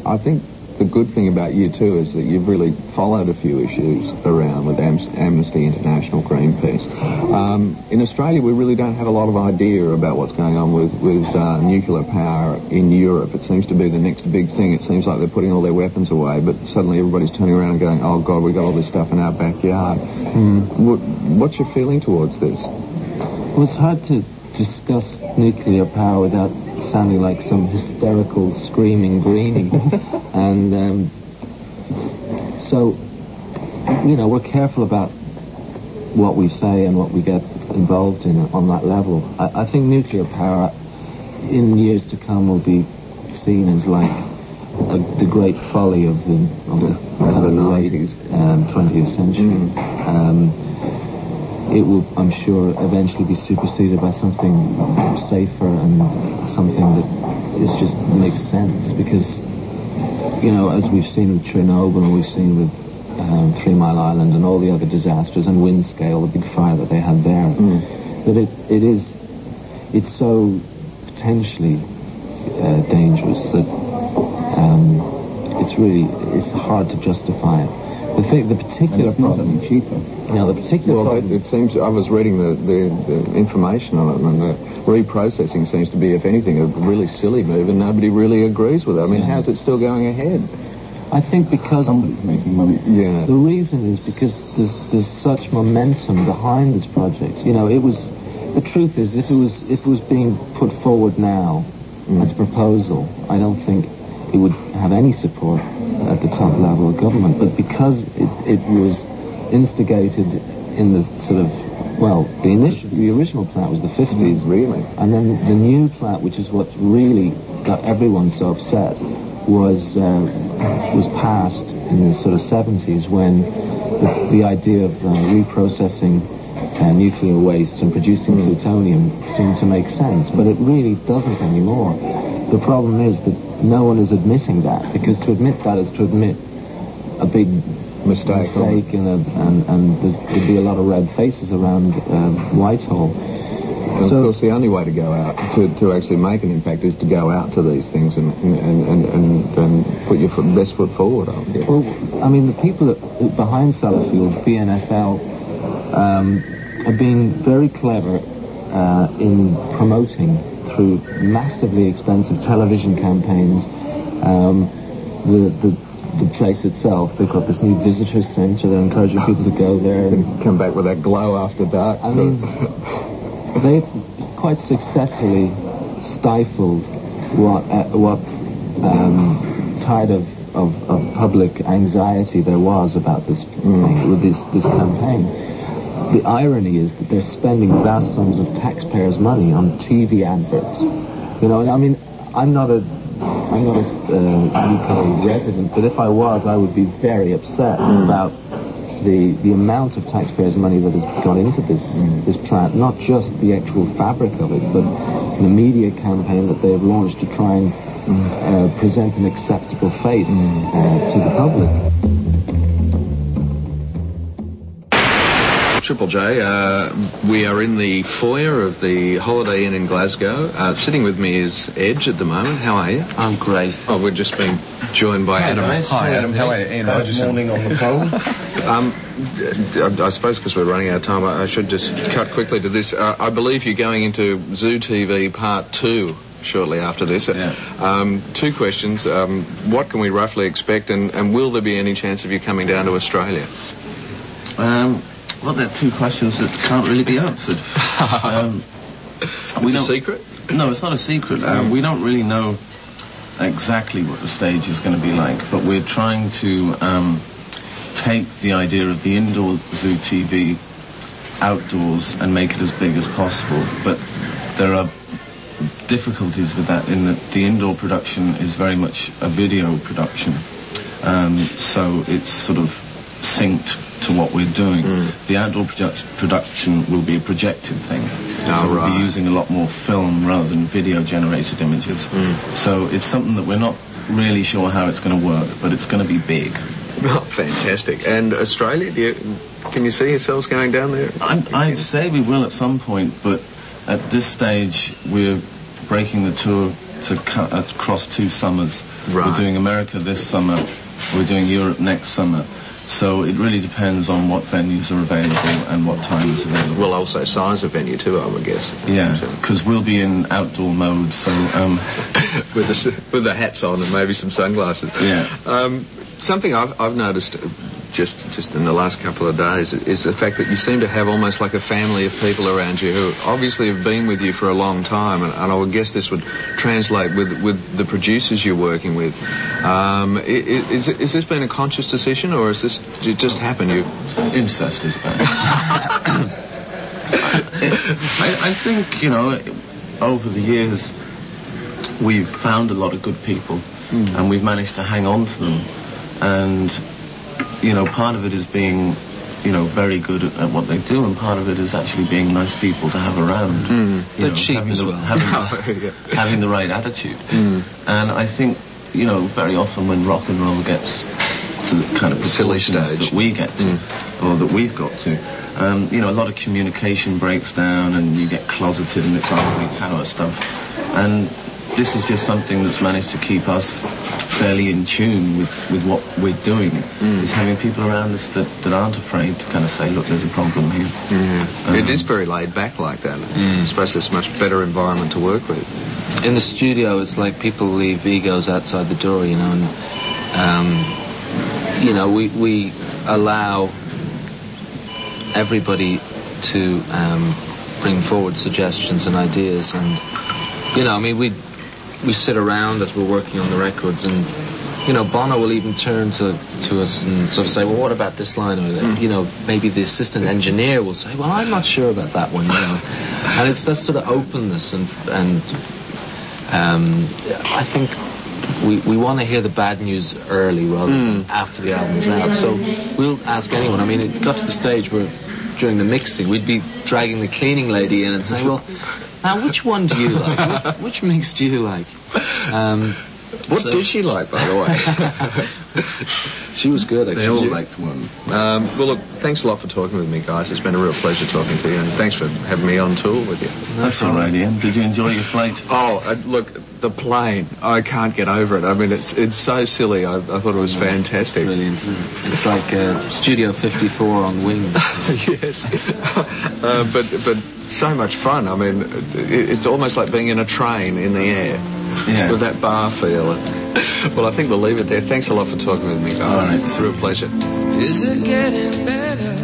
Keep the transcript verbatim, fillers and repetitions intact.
I think the good thing about you, too, is that you've really followed a few issues around with Am- Amnesty International, Greenpeace. Um, in Australia, we really don't have a lot of idea about what's going on with, with uh, nuclear power in Europe. It seems to be the next big thing. It seems like they're putting all their weapons away, but suddenly everybody's turning around and going, oh, God, we've got all this stuff in our backyard. Mm. What, what's your feeling towards this? Well, it's hard to discuss nuclear power without sounding like some hysterical, screaming greenie. and um, so, you know, we're careful about what we say and what we get involved in on that level. I, I think nuclear power in years to come will be seen as like a, the great folly of the, of the, of the late um, twentieth century. Mm. Um, it will, I'm sure, eventually be superseded by something safer and something that is just makes sense, because, you know, as we've seen with Chernobyl and we've seen with um, Three Mile Island and all the other disasters, and Windscale, the big fire that they had there, mm. that it, it is, it's so potentially uh, dangerous that um, it's really, it's hard to justify it. The thing, the particular problem, cheaper. You know, the particular well, problem. It, it seems, I was reading the, the, the information on it, and the reprocessing seems to be, if anything, a really silly move, and nobody really agrees with it. I mean, yeah. How's it still going ahead? I think because somebody's making money. Yeah. The reason is because there's there's such momentum behind this project. You know, it was. The truth is, if it was if it was being put forward now mm. as a proposal, I don't think it would have any support at the top level of government. But because it, it was instigated in the sort of, well, the initial, the original plat was the fifties, mm, really, and then the new plat, which is what really got everyone so upset, was uh, was passed in the sort of seventies, when the, the idea of uh, reprocessing uh, nuclear waste and producing mm. plutonium seemed to make sense, but it really doesn't anymore. The problem is that no one is admitting that, because to admit that is to admit a big mistake, mistake and, a, and, and there's, there'd be a lot of red faces around uh, Whitehall. And so, of course, the only way to go out, to, to actually make an impact, is to go out to these things and and, and, and, and put your foot, best foot forward, I guess. Well, I mean, the people that, behind Sellafield, B N F L, um, have been very clever uh, in promoting through massively expensive television campaigns um, the, the the place itself. They've got this new visitor centre. They're encouraging people to go there and come back with that glow after dark. I mean, they've quite successfully stifled what uh, what um, tide of, of, of public anxiety there was about this mm. with this this campaign. The irony is that they're spending vast sums of taxpayers' money on T V adverts. You know, I mean, I'm not a I'm not a uh, U K resident, but if I was, I would be very upset mm. about the the amount of taxpayers' money that has gone into this mm. this plant. Not just the actual fabric of it, but the media campaign that they've launched to try and mm. uh, present an acceptable face mm. uh, to the public. Triple J, uh, we are in the foyer of the Holiday Inn in Glasgow. Uh, sitting with me is Edge at the moment. How are you? I'm great. Oh, we've just been joined by Hi, Adam. Nice. Hi, Adam. How are you? Ian Rogers. Morning on the phone. um, I suppose because we're running out of time, I should just cut quickly to this. Uh, I believe you're going into Zoo T V Part two shortly after this. Yeah. Um, two questions. Um, what can we roughly expect, and, and will there be any chance of you coming down to Australia? Um... Well, they're two questions that can't really be answered. Um, it's a secret? No, it's not a secret. Um, we don't really know exactly what the stage is going to be like, but we're trying to um, take the idea of the indoor Zoo T V outdoors and make it as big as possible. But there are difficulties with that in that the indoor production is very much a video production. Um, so it's sort of synced to what we're doing. Mm. The outdoor produ- production will be a projected thing. Oh, so we'll right. be using a lot more film rather than video-generated images. Mm. So it's something that we're not really sure how it's going to work, but it's going to be big. Oh, fantastic. And Australia, do you, can you see yourselves going down there? I'm, I'd say we will at some point, but at this stage we're breaking the tour to cut across two summers. Right. We're doing America this summer. We're doing Europe next summer. So it really depends on what venues are available and what time is available. Well, also size of venue too, I would guess. Yeah, because we'll be in outdoor mode, so... Um, with, the, with the hats on and maybe some sunglasses. Yeah. Um, something I've, I've noticed just just in the last couple of days is the fact that you seem to have almost like a family of people around you who obviously have been with you for a long time, and, and I would guess this would translate with, with the producers you're working with. Um, is, is this been a conscious decision, or is this did it just happen? You incest is bad. I, I think, you know, over the years we've found a lot of good people, mm. and we've managed to hang on to them, and you know, part of it is being, you know, very good at, at what they do, and part of it is actually being nice people to have around. Mm. They're know, cheap as the, well. Having, the, having the right attitude. Mm. And I think, you know, very often when rock and roll gets to the kind of proportions that we get to, mm. or that we've got to, um, you know, a lot of communication breaks down and you get closeted and it's ivory tower stuff. And this is just something that's managed to keep us fairly in tune with, with what we're doing, mm. is having people around us that, that aren't afraid to kind of say, look, there's a problem here. Mm. Um, it is very laid back like that. Mm. I suppose it's a much better environment to work with. In the studio, it's like people leave egos outside the door, you know, and, um, you know, we, we allow everybody to um, bring forward suggestions and ideas, and, you know, I mean, we we sit around as we're working on the records, and you know, Bono will even turn to, to us and sort of say, well, what about this line? Or, mm. you know, maybe the assistant engineer will say, well, I'm not sure about that one, you know. And it's that sort of openness, and and um, I think we we want to hear the bad news early rather mm. than after the album's out. So we'll ask anyone. I mean, it got to the stage where during the mixing, we'd be dragging the cleaning lady in and saying, well, now, which one do you like? Which, which mix do you like? Um, what so, did she like, by the way? She was good, actually. They all liked one. Um, well, look, thanks a lot for talking with me, guys. It's been a real pleasure talking to you, and thanks for having me on tour with you. That's all right, Ian. Did you enjoy your flight? Oh, uh, look, the plane. I can't get over it. I mean, it's it's so silly. I, I thought it was fantastic. Brilliant. It's like uh, Studio fifty-four on wings. Yes. uh, but but so much fun. I mean, it, it's almost like being in a train in the air. Yeah. With that bar feel. Well, I think we'll leave it there. Thanks a lot for talking with me, guys. All right. It's a real pleasure. Is it getting better?